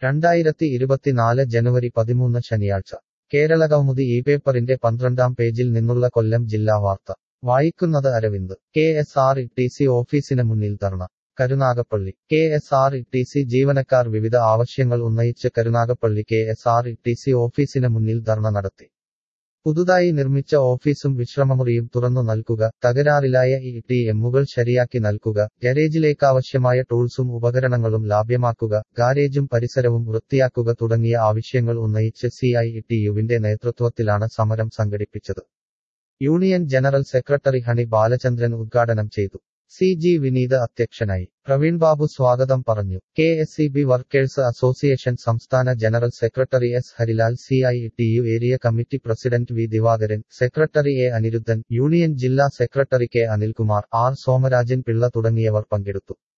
2024 ജനുവരി 13 ശനിയാഴ്ച കേരളകൗമുദി ഈ പേപ്പറിന്റെ 12-ാം പേജിൽ നിന്നുള്ള കൊല്ലം ജില്ലാ വാർത്ത വായിക്കുന്നത് അരവിന്ദ്. കെ.എസ്.ആർ.ടി.സി ഓഫീസിന് മുന്നിൽ ധർണ. കരുനാഗപ്പള്ളി. കെ.എസ്.ആർ.ടി.സി ജീവനക്കാർ വിവിധ ആവശ്യങ്ങൾ ഉന്നയിച്ച് കരുനാഗപ്പള്ളി കെ.എസ്.ആർ.ടി.സി ഓഫീസിന് മുന്നിൽ ധർണ നടത്തി. പുതുതായി നിർമ്മിച്ച ഓഫീസും വിശ്രമമുറിയും തുറന്നു നൽകുക, തകരാറിലായ ഇ.ടി.എമ്മുകൾ ശരിയാക്കി നൽകുക, ഗാരേജിലേക്കാവശ്യമായ ടൂൾസും ഉപകരണങ്ങളും ലഭ്യമാക്കുക, ഗാരേജും പരിസരവും വൃത്തിയാക്കുക തുടങ്ങിയ ആവശ്യങ്ങൾ ഉന്നയിച്ച് സി.ഐ.ടി.യുവിന്റെ നേതൃത്വത്തിലാണ് സമരം സംഘടിപ്പിച്ചത്. Union general secretary Honey Balachandran ഉദ്ഘാടനം ചെയ്തു. സി.ജി. വിനീത് അധ്യക്ഷനായി. പ്രവീൺ ബാബു സ്വാഗതം പറഞ്ഞു. കെ.എസ്.ഇ.ബി. വർക്കേഴ്സ് അസോസിയേഷൻ സംസ്ഥാന general secretary S. Harilal, CITU area committee president V. Divakaran, secretary A. Anirudhan, union ജില്ലാ secretary K. Anilkumar, R. Somarajan Pillai തുടങ്ങിയവർ പങ്കെടുത്തു.